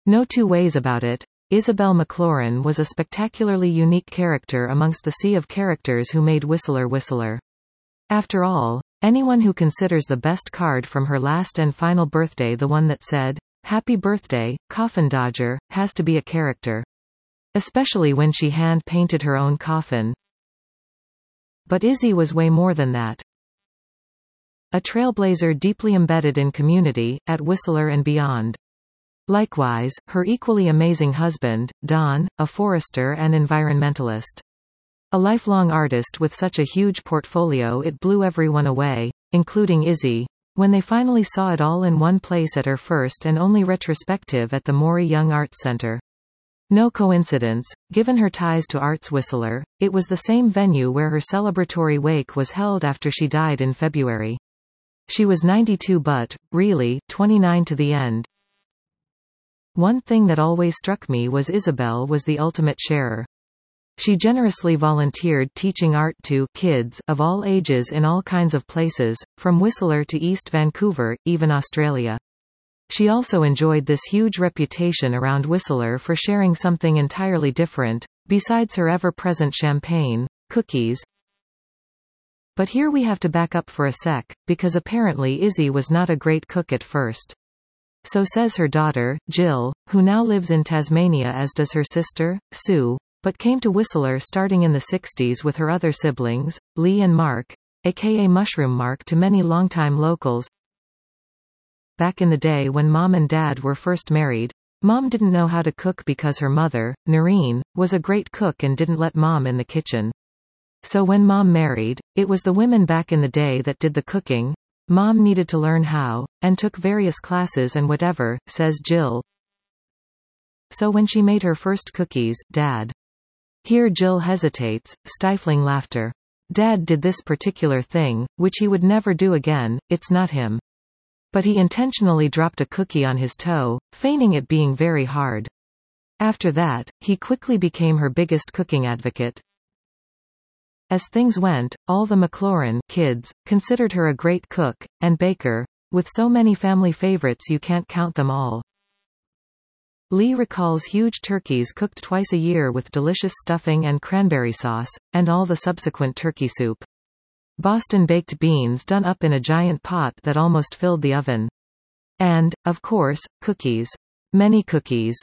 No two ways about it. Isabel McLaurin was a spectacularly unique character amongst the sea of characters who made Whistler Whistler. After all, anyone who considers the best card from her last and final birthday the one that said, "Happy Birthday, Coffin Dodger," has to be a character. Especially when she hand-painted her own coffin. But Izzy was way more than that. A trailblazer deeply embedded in community, at Whistler and beyond. Likewise, her equally amazing husband, Don, a forester and environmentalist. A lifelong artist with such a huge portfolio it blew everyone away, including Izzy, when they finally saw it all in one place at her first and only retrospective at the Maury Young Arts Center. No coincidence, given her ties to Arts Whistler, it was the same venue where her celebratory wake was held after she died in February. She was 92 but, really, 29 to the end. One thing that always struck me was Isabel was the ultimate sharer. She generously volunteered teaching art to kids of all ages in all kinds of places, from Whistler to East Vancouver, even Australia. She also enjoyed this huge reputation around Whistler for sharing something entirely different, besides her ever-present champagne, cookies. But here we have to back up for a sec, because apparently Izzy was not a great cook at first. So says her daughter, Jill, who now lives in Tasmania as does her sister, Sue, but came to Whistler starting in the 60s with her other siblings, Lee and Mark, aka Mushroom Mark to many longtime locals. Back in the day when Mom and Dad were first married, Mom didn't know how to cook because her mother, Noreen, was a great cook and didn't let Mom in the kitchen. So when Mom married, it was the women back in the day that did the cooking. Mom needed to learn how, and took various classes and whatever, says Jill. So when she made her first cookies, Dad. Here Jill hesitates, stifling laughter. Dad did this particular thing, which he would never do again, it's not him. But he intentionally dropped a cookie on his toe, feigning it being very hard. After that, he quickly became her biggest cooking advocate. As things went, all the McLaurin kids considered her a great cook and baker, with so many family favorites you can't count them all. Lee recalls huge turkeys cooked twice a year with delicious stuffing and cranberry sauce, and all the subsequent turkey soup. Boston baked beans done up in a giant pot that almost filled the oven. And, of course, cookies. Many cookies.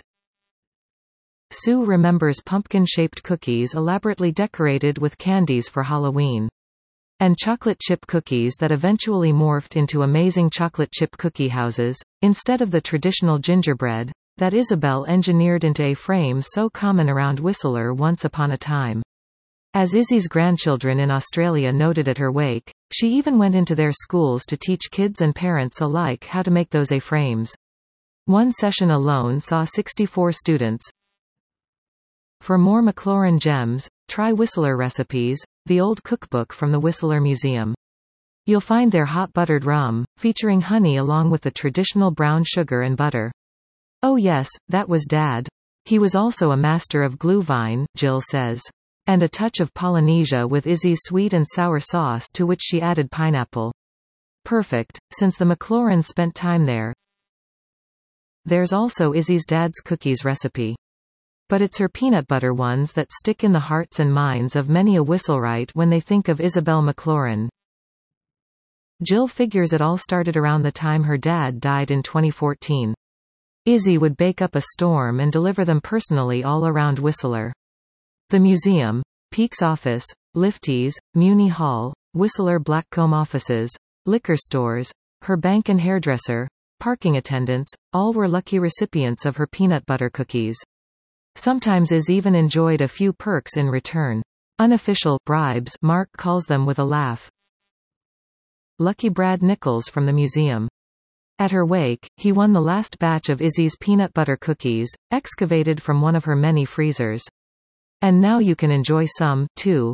Sue remembers pumpkin-shaped cookies elaborately decorated with candies for Halloween. And chocolate chip cookies that eventually morphed into amazing chocolate chip cookie houses, instead of the traditional gingerbread that Isabel engineered into a frame so common around Whistler once upon a time. As Izzy's grandchildren in Australia noted at her wake, she even went into their schools to teach kids and parents alike how to make those A-frames. One session alone saw 64 students. For more McLaurin gems, try Whistler Recipes, the old cookbook from the Whistler Museum. You'll find their hot buttered rum, featuring honey along with the traditional brown sugar and butter. Oh yes, that was Dad. He was also a master of glühwein, Jill says. And a touch of Polynesia with Izzy's sweet and sour sauce to which she added pineapple. Perfect, since the McLaurins spent time there. There's also Izzy's dad's cookies recipe. But it's her peanut butter ones that stick in the hearts and minds of many a Whistlerite when they think of Isabel McLaurin. Jill figures it all started around the time her dad died in 2014. Izzy would bake up a storm and deliver them personally all around Whistler. The museum, Peake's office, Lifties, Muni Hall, Whistler Blackcomb offices, liquor stores, her bank and hairdresser, parking attendants, all were lucky recipients of her peanut butter cookies. Sometimes Iz even enjoyed a few perks in return. Unofficial bribes, Mark calls them with a laugh. Lucky Brad Nichols from the museum. At her wake, he won the last batch of Izzy's peanut butter cookies, excavated from one of her many freezers. And now you can enjoy some, too.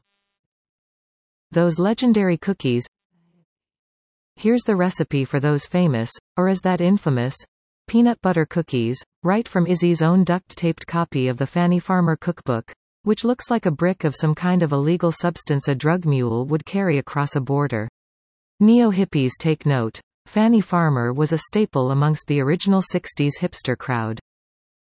Those legendary cookies. Here's the recipe for those famous, or is that infamous, peanut butter cookies, right from Izzy's own duct-taped copy of the Fanny Farmer cookbook, which looks like a brick of some kind of illegal substance a drug mule would carry across a border. Neo-hippies take note. Fanny Farmer was a staple amongst the original 60s hipster crowd.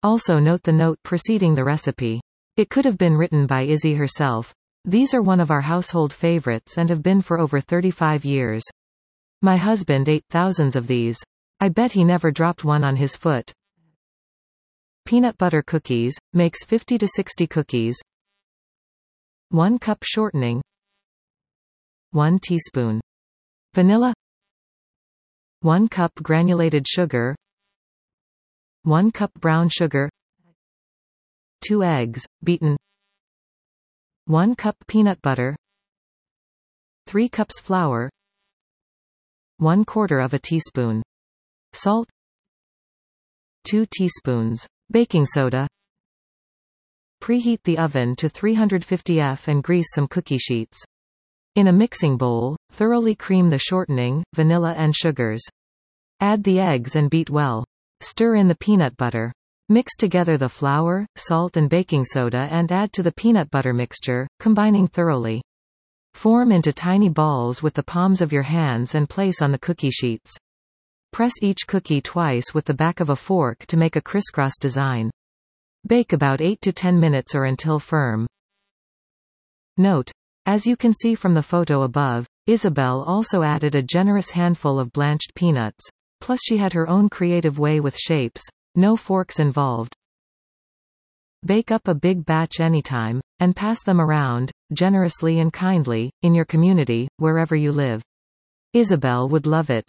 Also note the note preceding the recipe. It could have been written by Izzy herself. These are one of our household favorites and have been for over 35 years. My husband ate thousands of these. I bet he never dropped one on his foot. Peanut butter cookies, makes 50 to 60 cookies. 1 cup shortening. 1 teaspoon vanilla. 1 cup granulated sugar. 1 cup brown sugar. 2 eggs, beaten. 1 cup peanut butter. 3 cups flour. 1/4 of a teaspoon salt. 2 teaspoons baking soda. Preheat the oven to 350 F and grease some cookie sheets. In a mixing bowl, thoroughly cream the shortening, vanilla and sugars. Add the eggs and beat well. Stir in the peanut butter. Mix together the flour, salt and baking soda and add to the peanut butter mixture, combining thoroughly. Form into tiny balls with the palms of your hands and place on the cookie sheets. Press each cookie twice with the back of a fork to make a crisscross design. Bake about 8 to 10 minutes or until firm. Note: as you can see from the photo above, Isabel also added a generous handful of blanched peanuts. Plus she had her own creative way with shapes. No forks involved. Bake up a big batch anytime, and pass them around, generously and kindly, in your community, wherever you live. Isabel would love it.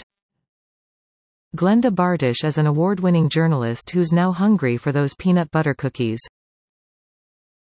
Glenda Bartish is an award-winning journalist who's now hungry for those peanut butter cookies.